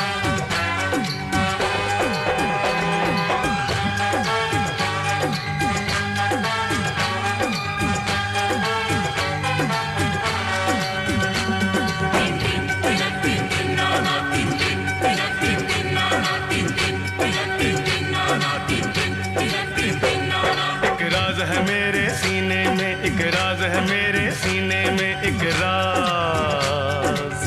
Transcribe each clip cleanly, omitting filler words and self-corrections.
है मेरे सीने में एक राज है, मेरे सीने में एक राज,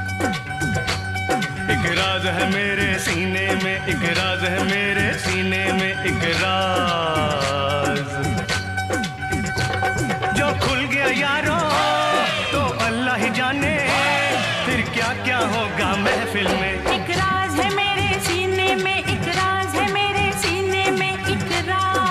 एक राज है मेरे सीने में, एक राज है मेरे सीने में एक राज। जो खुल गया यारों तो अल्लाह ही जाने, फिर क्या क्या होगा महफिल में। एक राज है मेरे सीने में, एक राज है मेरे सीने में एक राज।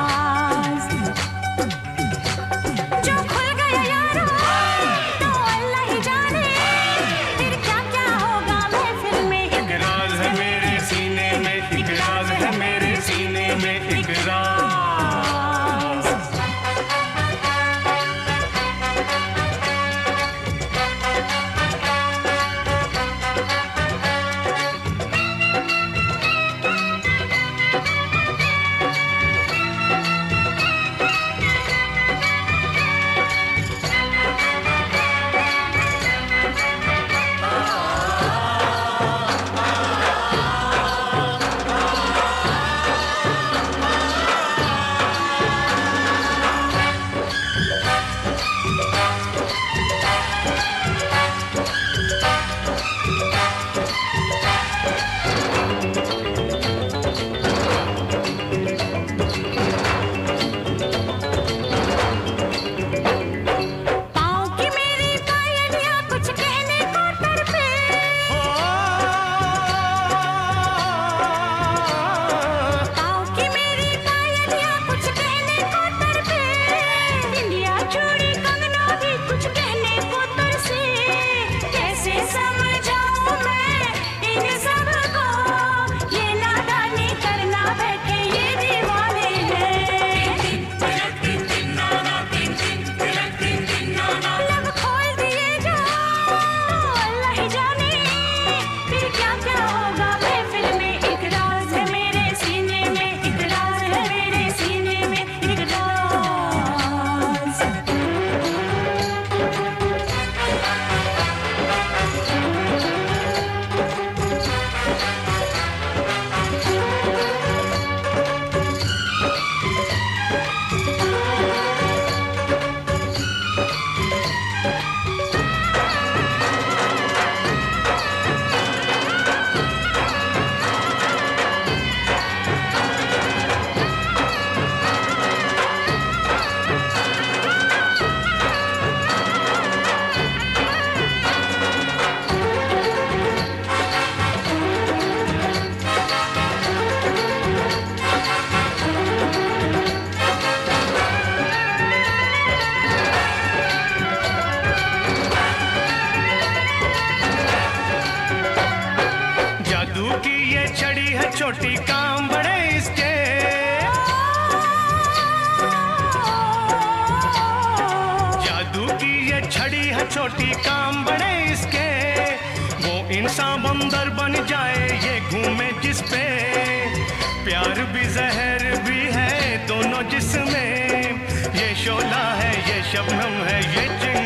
छोटी काम बड़े इसके, जादू की ये छड़ी है छोटी काम बड़े इसके। वो इंसान बंदर बन जाए ये घूमे जिस पे, प्यार भी जहर भी है दोनों जिसमें। ये शोला है ये शबनम है ये